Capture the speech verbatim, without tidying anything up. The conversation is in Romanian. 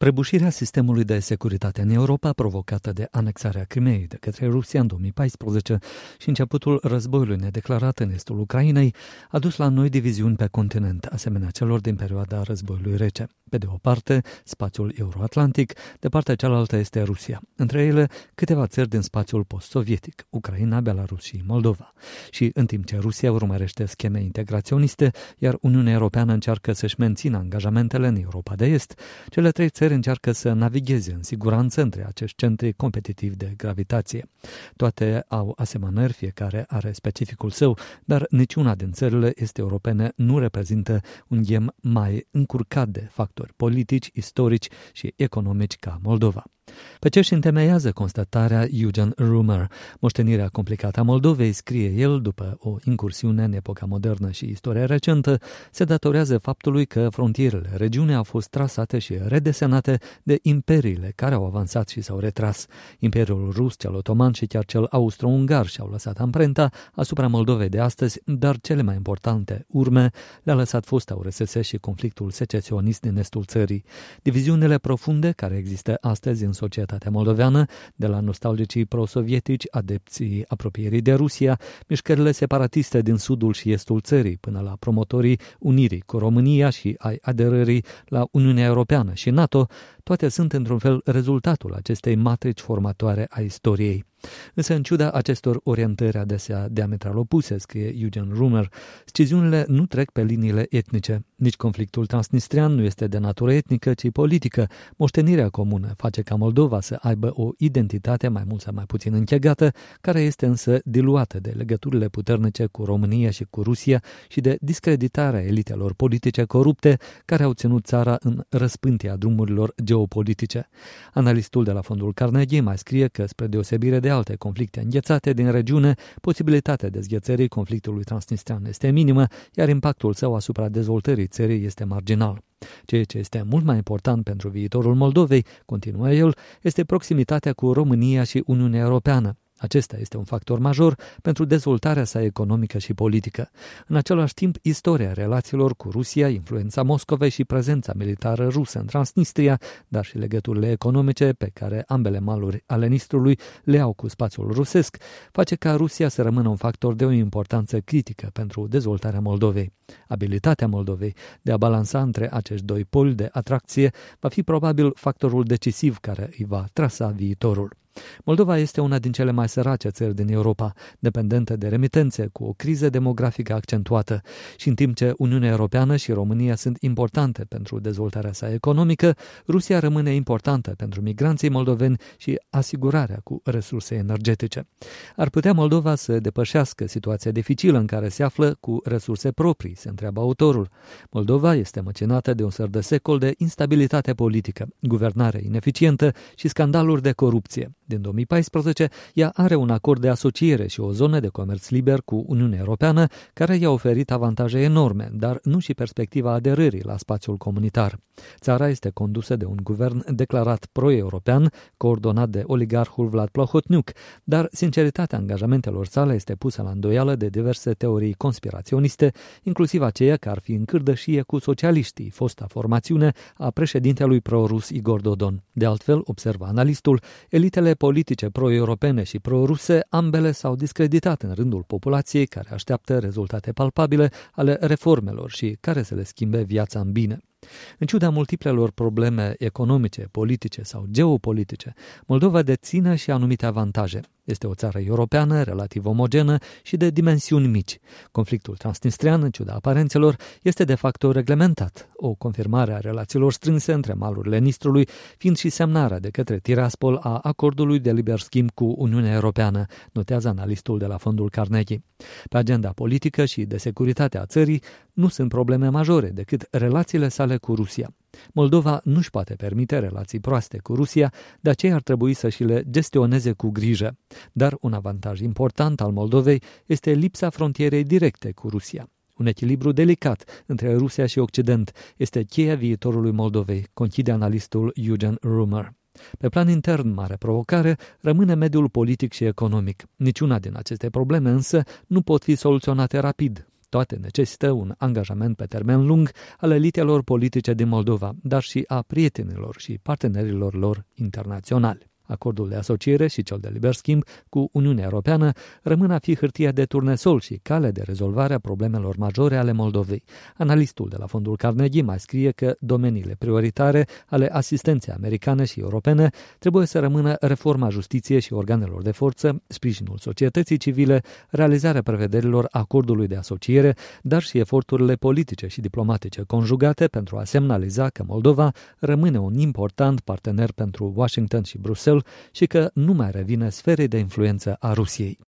Prăbușirea sistemului de securitate în Europa, provocată de anexarea Crimeei de către Rusia în două mii paisprezece și începutul războiului nedeclarat în estul Ucrainei, a dus la noi diviziuni pe continent, asemenea celor din perioada războiului rece. Pe de o parte, spațiul euroatlantic, de partea cealaltă este Rusia. Între ele, câteva țări din spațiul post-sovietic, Ucraina, Belarus și Moldova. Și în timp ce Rusia urmărește scheme integraționiste, iar Uniunea Europeană încearcă să-și mențină angajamentele în Europa de Est, cele trei țări încearcă să navigheze în siguranță între acești centri competitivi de gravitație. Toate au asemănări, fiecare are specificul său, dar niciuna din țările este europene nu reprezintă un ghem mai încurcat de factori politici, istorici și economici ca Moldova. Pe ce își întemeiază constatarea Eugen Roemer? Moștenirea complicată a Moldovei, scrie el, după o incursiune în epoca modernă și istoria recentă, se datorează faptului că frontierele regiunii au fost trasate și redesenate de imperiile care au avansat și s-au retras. Imperiul rus, cel otoman și chiar cel austro-ungar și-au lăsat amprenta asupra Moldovei de astăzi, dar cele mai importante urme le-a lăsat fosta U R S S și conflictul secesionist din estul țării. Diviziunile profunde care există astăzi în societatea moldoveană, de la nostalgicii pro-sovietici, adepții apropierii de Rusia, mișcările separatiste din sudul și estul țării, până la promotorii unirii cu România și ai aderării la Uniunea Europeană și NATO, toate sunt într-un fel rezultatul acestei matrici formatoare a istoriei. Însă, în ciuda acestor orientări adesea diametral opuse, scrie Eugen Roemer, sciziunile nu trec pe liniile etnice. Nici conflictul transnistrian nu este de natură etnică, ci politică. Moștenirea comună face ca Moldova să aibă o identitate mai mult sau mai puțin închegată, care este însă diluată de legăturile puternice cu România și cu Rusia și de discreditarea elitelor politice corupte care au ținut țara în răspântia drumurilor geopolitice. Analistul de la Fondul Carnegie mai scrie că, spre deosebire de alte conflicte înghețate din regiune, posibilitatea dezghețării conflictului transnistrian este minimă, iar impactul său asupra dezvoltării țării este marginal. Ceea ce este mult mai important pentru viitorul Moldovei, continuă el, este proximitatea cu România și Uniunea Europeană. Acesta este un factor major pentru dezvoltarea sa economică și politică. În același timp, istoria relațiilor cu Rusia, influența Moscovei și prezența militară rusă în Transnistria, dar și legăturile economice pe care ambele maluri ale Nistrului le au cu spațiul rusesc, face ca Rusia să rămână un factor de o importanță critică pentru dezvoltarea Moldovei. Abilitatea Moldovei de a balansa între acești doi poli de atracție va fi probabil factorul decisiv care îi va trasa viitorul. Moldova este una din cele mai sărace țări din Europa, dependentă de remitențe, cu o criză demografică accentuată. Și în timp ce Uniunea Europeană și România sunt importante pentru dezvoltarea sa economică, Rusia rămâne importantă pentru migranții moldoveni și asigurarea cu resurse energetice. Ar putea Moldova să depășească situația dificilă în care se află cu resurse proprii, se întreabă autorul. Moldova este măcinată de un săr de secol de instabilitate politică, guvernare ineficientă și scandaluri de corupție. Din două mii paisprezece, ea are un acord de asociere și o zonă de comerț liber cu Uniunea Europeană, care i-a oferit avantaje enorme, dar nu și perspectiva aderării la spațiul comunitar. Țara este condusă de un guvern declarat pro-european, coordonat de oligarhul Vlad Plahotniuc, dar sinceritatea angajamentelor sale este pusă la îndoială de diverse teorii conspiraționiste, inclusiv aceea că ar fi în cârdășie cu socialiștii, fosta formațiune a președintelui pro-rus Igor Dodon. De altfel, observă analistul, elitele politice pro-europene și pro-ruse, ambele s-au discreditat în rândul populației care așteaptă rezultate palpabile ale reformelor și care să le schimbe viața în bine. În ciuda multiplelor probleme economice, politice sau geopolitice, Moldova deține și anumite avantaje. Este o țară europeană, relativ omogenă și de dimensiuni mici. Conflictul transnistrian, în ciuda aparențelor, este de facto reglementat. O confirmare a relațiilor strânse între malurile Nistrului, fiind și semnarea de către Tiraspol a acordului de liber schimb cu Uniunea Europeană, notează analistul de la Fondul Carnegie. Pe agenda politică și de securitate a țării nu sunt probleme majore decât relațiile sale cu Rusia. Moldova nu-și poate permite relații proaste cu Rusia, de aceea ar trebui să și le gestioneze cu grijă. Dar un avantaj important al Moldovei este lipsa frontierei directe cu Rusia. Un echilibru delicat între Rusia și Occident este cheia viitorului Moldovei, conchide analistul Eugen Roemer. Pe plan intern, mare provocare rămâne mediul politic și economic. Niciuna din aceste probleme însă nu pot fi soluționate rapid. Toate necesită un angajament pe termen lung al elitelor politice din Moldova, dar și a prietenilor și partenerilor lor internaționali. Acordul de asociere și cel de liber schimb cu Uniunea Europeană rămân a fi hârtia de turnesol și cale de rezolvare a problemelor majore ale Moldovei. Analistul de la Fondul Carnegie mai scrie că domeniile prioritare ale asistenței americane și europene trebuie să rămână reforma justiției și organelor de forță, sprijinul societății civile, realizarea prevederilor acordului de asociere, dar și eforturile politice și diplomatice conjugate pentru a semnaliza că Moldova rămâne un important partener pentru Washington și Bruxelles și că nu mai revine sferei de influență a Rusiei.